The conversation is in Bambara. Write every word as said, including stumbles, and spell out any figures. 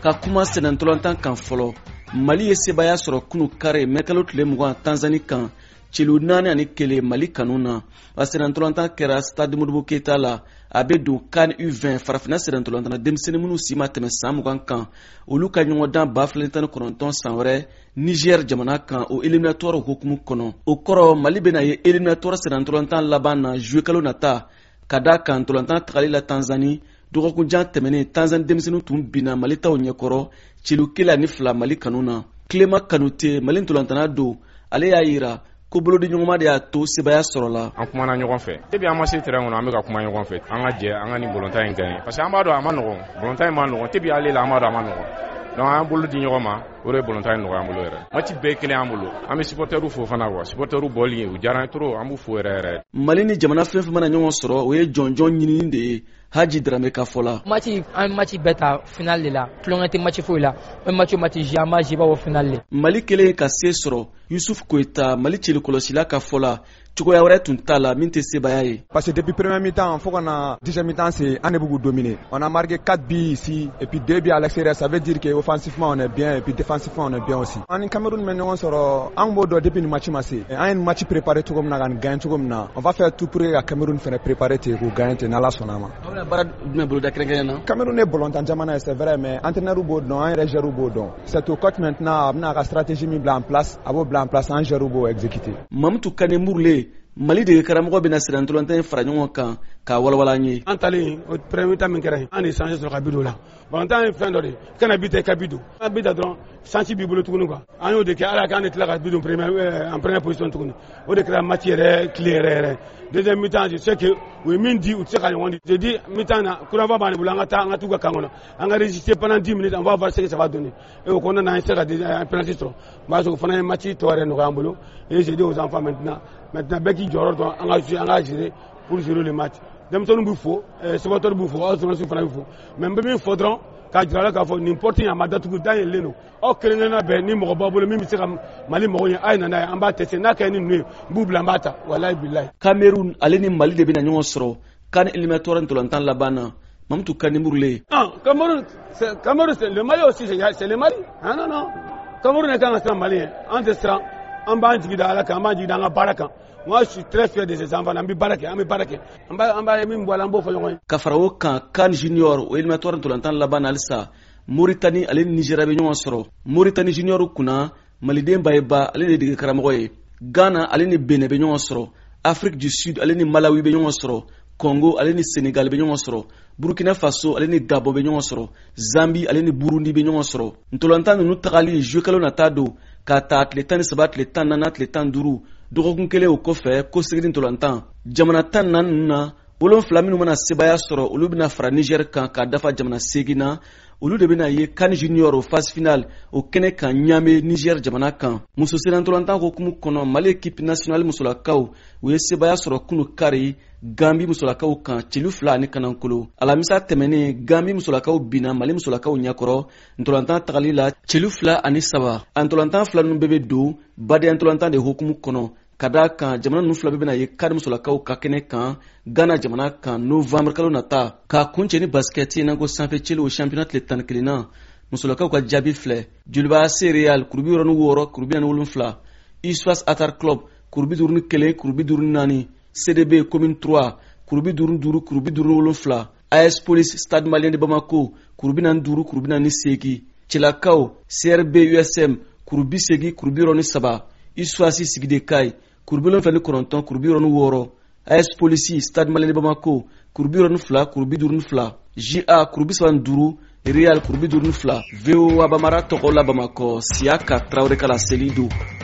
ka kuma sɛnɛntolantan kan fɔlɔ Mali ye sebaya sɔrɔ kunu kare mɛkalo tile mugan Tanzanie kan celu naani ani kelen Mali kanu na. A sɛnɛntolantan kɛra Stade Modibo Keita la a bɛ don CAN U vingt farafina sɛnɛntolantana denmisɛnnin minnu si ma tɛmɛ san mugan kan olu ka ɲɔgɔndan ba fila tan ni kɔnɔntɔn san wɛrɛ Niger jamana kan o éliminatoire hukumu kɔnɔ. O kɔrɔ Mali bɛna ye éliminatoire sɛnɛntolantan laban na juillet kalo nata ka da kan ntolantan tagali la Tanzanie dɔgɔkunjan tɛmɛnen Tanzanie denmisɛnninw tun binna Mali taw ɲɛkɔrɔ celu kelen ani fila Mali kanu na. Clément Kanouté Mali ntolantana don ale y'a yira ko bolodi ɲɔgɔnma de y'a to sebaya sɔrɔla. An kumana ɲɔgɔn fɛ depuis an ma se terrain kɔnɔ an bɛ ka kuma ɲɔgɔn fɛ an ka jɛ an ka ni bolontan in gagner parce que an b'a dɔn a ma nɔgɔn bolontan in ma nɔgɔn depuis ale la an b'a dɔn a ma nɔgɔn donc an bolo di ɲɔgɔn ma o de bolontan in nɔgɔya an bolo yɛrɛ match bɛɛ kelen an bolo an bɛ supporteru fo fana quoi supporteru bɔli u diyara trop an b'u fo yɛrɛ yɛrɛ. Mali ni jamana fɛn fɛn mana ɲɔgɔn sɔrɔ o ye jɔnjɔn ɲinini de ye. Haji Dramé ka fɔ la. Match an match bɛɛ ta final de la tulonkɛ tɛ match foyi la même match match ji an b'a ji b'a fɔ final de. Mali kelen ka se sɔrɔ Youssouf Koita Mali celu kɔlɔsila ka fɔ la cogoya wɛrɛ tun t'a la min tɛ sebaya ye. Parce que depuis premier mi-temps fo kana deuxième mi-temps c'est on est beaucoup dominé. On a marqué quatre buts ici et puis deux buts à l'extérieur, ça veut dire que offensivement on est bien et puis défensivement on est bien aussi. En Cameroun mais ɲɔgɔn sɔrɔ an b'o dɔn depuis ni match ma se. An ye match préparé cogo min na ka nin gagner cogo min na. On va faire tout pour que Cameroun fɛnɛ préparer ten k'o gagner ten n'Ala sɔnna ma. Baara jumɛn bolo da kɛrɛnkɛrɛnnen na. Cameroun ye bolontan jamana ye c'est vrai mais entraîneur b'o dɔn an yɛrɛ joueur b'o dɔn. C'est au coach maintenant a bɛna ka stratégie min bila en place a b'o bila en place an joueur b'o exécuter. Mamutu Kane Mourle Mali de karamɔgɔ bɛna sɛnɛntolantan in fara ɲɔgɔn kan k'a walawala an ye. An talen o premier temps min kɛra an de changé sɔrɔ ka bi don la bolontan ye fɛn dɔ de kana bi ta i ka bi don an bi ta dɔrɔn sansi b'i bolo tuguni quoi an y'o de kɛ ala k'an de tila ka bi don premier en première position tuguni o de kɛra match yɛrɛ clé yɛrɛ yɛrɛ deuxième mi-temps je sais que u ye min di u tɛ se ka ɲɔgɔn di je dis mi-temps na kuranfa b'an bolo an ka taa an ka t'u ka kan kɔnɔ an ka résister pendant dix minutes on va voir ce que ça va donner et au kɔnɔna na an se ka un penalty sɔrɔ b'a sɔrɔ o fana ye match tɔ yɛrɛ nɔgɔya an bolo et je dis aux enfants maintenant maintenant bɛɛ k'i jɔyɔrɔ dɔn an ka an ka gérer pour gérer le match denmisɛnninw b'u fo supporters b'u fo aw journalistes fana b'u fo mais n bɛ min fɔ dɔrɔn k'a jira a la k'a fɔ n'importe a ma datugu da yɛlɛlen don aw kelen-kelenna bɛɛ ni mɔgɔ b'a bolo min bɛ se ka Mali mɔgɔw ye a ye nana ye an b'a tester n'a kɛra ni ninnu ye n b'u bila n b'a ta walayi bilayi. Cameroun ale ni Mali de bɛna ɲɔgɔn sɔrɔ CAN éliminatoire ntolantan laban na Mamutu Kane Mourle. Ah Cameroun c'est Cameroun c'est le Mali aussi c'est le Mali ah non non Cameroun ne kan ka siran Mali ye an tɛ siran an b'an jigi da Ala kan an b'an jigi da an ka baara kan. Moi je suis très fier de ces enfants an bɛ baara kɛ an bɛ baara kɛ an b'a an b'a min bɔ a la an b'o fɔ ɲɔgɔn ye. Ka fara o kan CAN junior o éliminatoire ntolantan laban na halisa Mauritanie ale ni Nigeria bɛ ɲɔgɔn sɔrɔ Mauritanie junior kunna Maliden Bayeba ale de dege karamɔgɔ ye Ghana ale ni Benin bɛ ɲɔgɔn sɔrɔ Afrique du Sud ale ni Malawi bɛ ɲɔgɔn sɔrɔ Congo ale ni Senegal bɛ ɲɔgɔn sɔrɔ Burkina Faso ale ni Gabon bɛ ɲɔgɔn sɔrɔ Zambie ale ni Burundi bɛ ɲɔgɔn sɔrɔ ntolantan ninnu tagali juillet kalo nata don k'a ta tile tan ni saba tile tan naani tile tan duuru dɔgɔkun kelen o kɔfɛ ko segin ntolantan jamana tan naani ninnu na wolonfila minnu mana sebaya sɔrɔ olu bɛna fara Niger kan k'a dafa jamana segin na olu de bɛna ye CAN junior o phase finale o kɛnɛ kan Niamey Niger jamana kan muso sɛnɛntolantan hukumu kɔnɔ Mali équipe nationale musolakaw u ye sebaya sɔrɔ kunu kari Gambie musolakaw kan celu fila ani kanankolo alamisa tɛmɛnen Gambie musolakaw binna Mali musolakaw ɲɛkɔrɔ ntolantan tagali la celu fila ani saba a ntolantan fila ninnu bɛɛ bɛ don badenya ntolantan de hukumu kɔnɔ ka da kan jamana ninnu fila bɛ bɛna ye CAN musolakaw ka kɛnɛ kan Ghana jamana kan novembre kalo nata k'a kuncɛ ni basket ye n'an ko sanfɛ celu o championnat tile tan ni kelen na musolakaw ka jaabi filɛ Joliba A C Real kuru bi wɔɔrɔ ni wɔɔrɔ kuru bi naani ni wolonfila Iswas Atar Club kuru bi duuru ni kelen kuru bi duuru ni naani C D B commune trois kuru bi duuru ni duuru kuru bi duuru ni wolonfila A S Police Stade Malien de Bamako kuru bi naani ni duuru kuru bi naani ni seegin Cɛlakaw C R B U S M kuru bi seegin kuru bi wɔɔrɔ ni saba Iswasi Sigidekayi kuru bi wolonfila ni kɔnɔntɔn kuru bi wɔɔrɔ ni wɔɔrɔ A S Police Stade Malien de Bamako kuru bi wɔɔrɔ ni fila kuru bi duuru ni fila J A kuru bi saba ni duuru Real kuru bi duuru ni fila V O A Bamara tɔgɔ la Bamakɔ Siaka Traoré Kala Selidu.